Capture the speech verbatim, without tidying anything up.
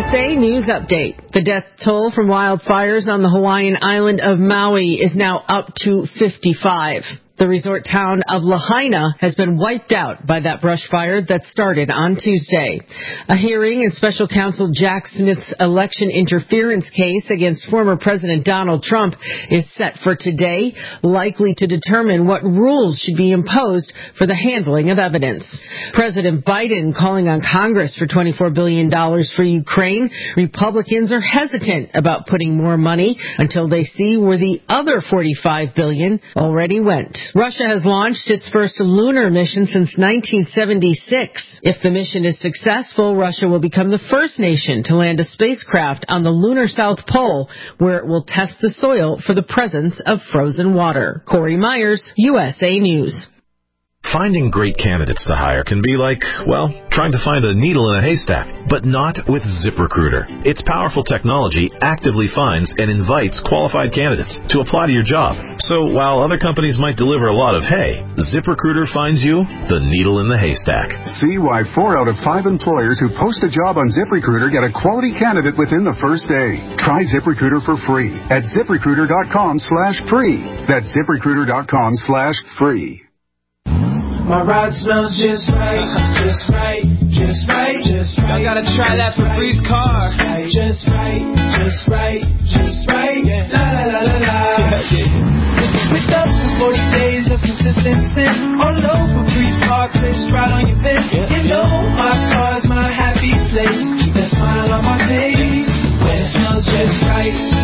S A News Update. The death toll from wildfires on the Hawaiian island of Maui is now up to fifty-five. The resort town of Lahaina has been wiped out by that brush fire that started on Tuesday. A hearing in special counsel Jack Smith's election interference case against former President Donald Trump is set for today, likely to determine what rules should be imposed for the handling of evidence. President Biden calling on Congress for twenty-four billion dollars for Ukraine. Republicans are hesitant about putting more money until they see where the other forty-five billion dollars already went. Russia has launched its first lunar mission since nineteen seventy-six. If the mission is successful, Russia will become the first nation to land a spacecraft on the lunar South Pole, where it will test the soil for the presence of frozen water. Corey Myers, U S A News. Finding great candidates to hire can be like, well, trying to find a needle in a haystack, but not with ZipRecruiter. Its powerful technology actively finds and invites qualified candidates to apply to your job. So while other companies might deliver a lot of hay, ZipRecruiter finds you the needle in the haystack. See why four out of five employers who post a job on ZipRecruiter get a quality candidate within the first day. Try ZipRecruiter for free at ZipRecruiter.com slash free. That's ZipRecruiter.com slash free. My ride smells just right, just right, just right, just right. Y'all gotta try that Febreze car. Just right, just right, just right. La la la la la. Picked up for forty days of consistent sin. All over Febreze car, clips right on your bed. You know my car's my happy place. Keep that smile on my face when it smells just right.